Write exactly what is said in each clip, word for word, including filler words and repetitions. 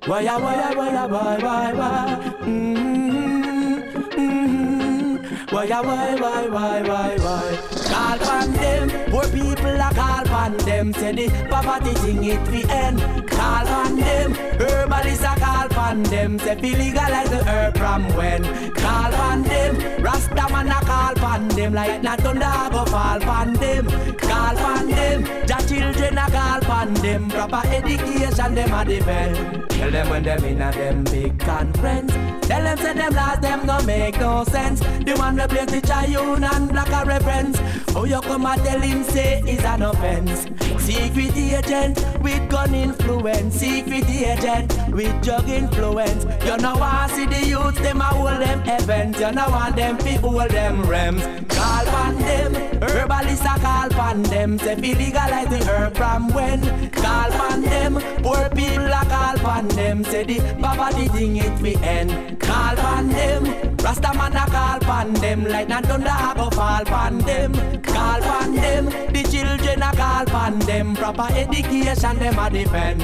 Why, why, why, why, why, why, why? Mm-hmm, mm-hmm. Why, why, why, why, why, why? Call pan them, poor people a call pan them. Say the poverty thing it fi end. Call pan them, herbalists a call pan them. Say fi legalize the herb from when. Call pan them, Rasta man a call pan them. Like not thunder a go fall pan them. Call pan them, ja children a call pan them. Proper education them a defend. Tell them when them in a them big conference. Tell them say them last them no make no sense. The one replace the Chayun and black a reference. Oh you come and tell him say is an offense. Secret agent with gun influence. Secret agent with drug influence. You know want see the youth them a hold them events. You know want them fi hold them rems. Call pan them, herbalists a call pan them. Say fi legalize the herb from when. Call pan them, poor people a call pan them. Say the poverty thing it fi end. Call pan them, Rasta man a call pan them. Like not thunder a go fall pan them. Call pan them, the children a call pan them. Proper education them a defend.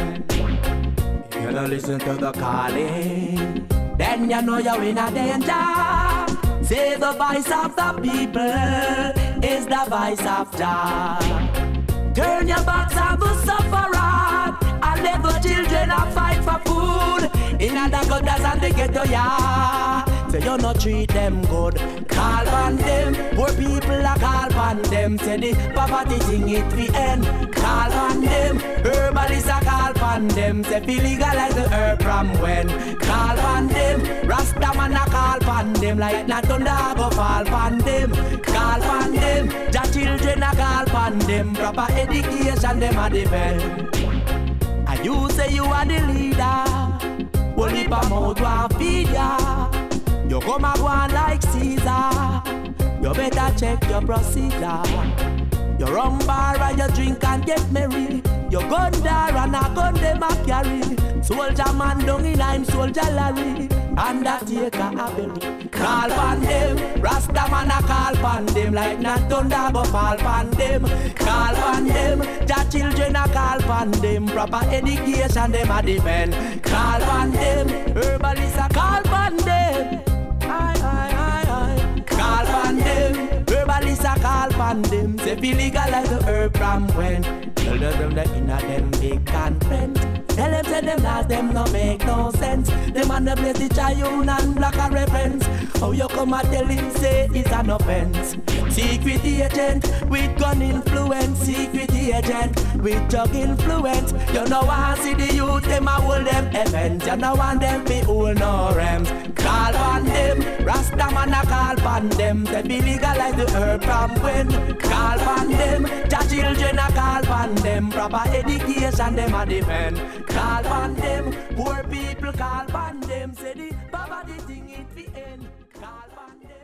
If you don't listen to the calling, then you know you're in a danger. Say the voice of the people is the voice of Jah. Turn your backs on the sufferer and let the children a fight for food. In other gutters and the ghetto, yeah. Say you no treat them good. Call pan them, poor people a call pan them. Say the poverty thing it fi end. Call pan them, herbalists a call pan them. Say fi legalize the herb from when. Call pan them, Rasta man a call pan them. Like not thunder a go fall pan them. Call pan them, ja children a call pan them. Proper education them a defend. And you say you are the leader. Well, if a mouth want feed ya, you come and go on like Caesar. You better check your procedure. You run bar and you drink and get merry. You gun there and a gun them a carry. Soldier man down in I'm soldier Larry. Undertaker a belly. Call pan them, Rasta man a call pan them. Like not thunder go fall pan them. Call pan them, ja children a call pan them. Proper education them a defend. Call pan them, herbalists a call pan them. Aye, aye, aye, aye. Call pan them, herbalists a call pan them. Say fi legalize the herb from when. Tell them that in a them big conference. Tell them say them last them no make no sense. Them and the place the Chayun and black a reference. How you come and tell him say it's an offense. Secret agent with gun influence. Secret agent with drug influence. You know want see the youth them a hold them events. You know want them be hold no rems. Call pan them, Rasta man a call pan them. Say be legalize the herb from when. Call pan them, ja children a call pan them. Proper education them a defend. Call pan them, poor people call pan them. Say the poverty thing it fi end. Call pan them.